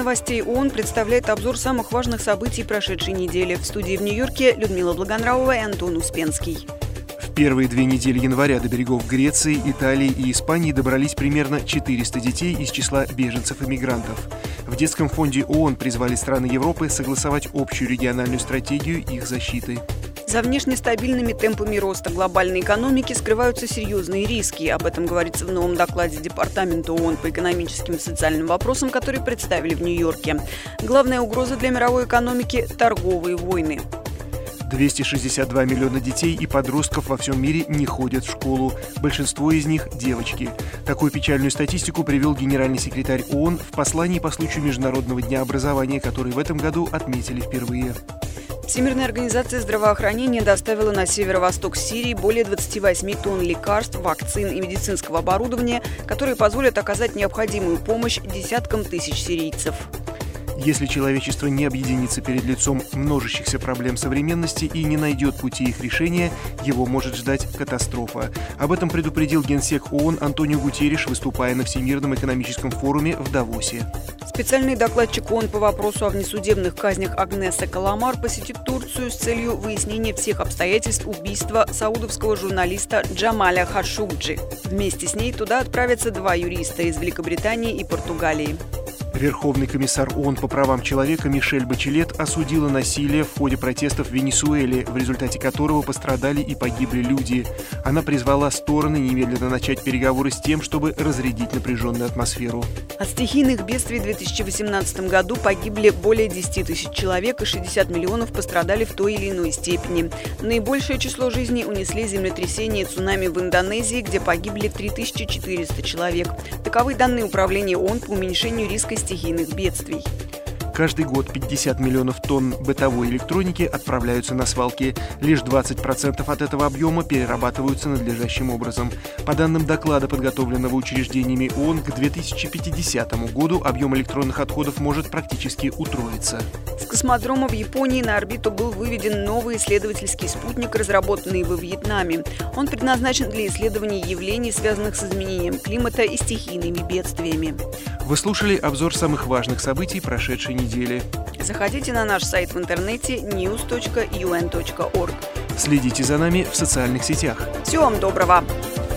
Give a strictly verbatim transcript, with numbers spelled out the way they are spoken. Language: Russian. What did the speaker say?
новостей ООН представляет обзор самых важных событий прошедшей недели. В студии в Нью-Йорке Людмила Благонравова и Антон Успенский. В первые две недели января до берегов Греции, Италии и Испании добрались примерно четыреста детей из числа беженцев и мигрантов. В детском фонде ООН призвали страны Европы согласовать общую региональную стратегию их защиты. За внешне стабильными темпами роста глобальной экономики скрываются серьезные риски. Об этом говорится в новом докладе Департамента ООН по экономическим и социальным вопросам, который представили в Нью-Йорке. Главная угроза для мировой экономики – торговые войны. двести шестьдесят два миллиона детей и подростков во всем мире не ходят в школу. Большинство из них – девочки. Такую печальную статистику привел генеральный секретарь ООН в послании по случаю Международного дня образования, который в этом году отметили впервые. Всемирная организация здравоохранения доставила на северо-восток Сирии более двадцати восьми тонн лекарств, вакцин и медицинского оборудования, которые позволят оказать необходимую помощь десяткам тысяч сирийцев. Если человечество не объединится перед лицом множащихся проблем современности и не найдет пути их решения, его может ждать катастрофа. Об этом предупредил генсек ООН Антонио Гутерриш, выступая на Всемирном экономическом форуме в Давосе. Специальный докладчик ООН по вопросу о внесудебных казнях Агнеса Каламар посетит Турцию с целью выяснения всех обстоятельств убийства саудовского журналиста Джамаля Хашукджи. Вместе с ней туда отправятся два юриста из Великобритании и Португалии. Верховный комиссар ООН по правам человека Мишель Бачелет осудила насилие в ходе протестов в Венесуэле, в результате которого пострадали и погибли люди. Она призвала стороны немедленно начать переговоры с тем, чтобы разрядить напряженную атмосферу. От стихийных бедствий в две тысячи восемнадцатом году погибли более десяти тысяч человек и шестьдесят миллионов пострадали в той или иной степени. Наибольшее число жизней унесли землетрясения и цунами в Индонезии, где погибли три тысячи четыреста человек. Таковы данные Управления ООН по уменьшению риска стихийных бедствий. Каждый год пятьдесят миллионов тонн бытовой электроники отправляются на свалки. Лишь двадцать процентов от этого объема перерабатываются надлежащим образом. По данным доклада, подготовленного учреждениями ООН, к две тысячи пятидесятому году объем электронных отходов может практически утроиться. С космодрома в Японии на орбиту был выведен новый исследовательский спутник, разработанный во Вьетнаме. Он предназначен для исследования явлений, связанных с изменением климата и стихийными бедствиями. Вы слушали обзор самых важных событий прошедшей недели. Заходите на наш сайт в интернете ньюс точка ю эн точка орг. Следите за нами в социальных сетях. Всего вам доброго!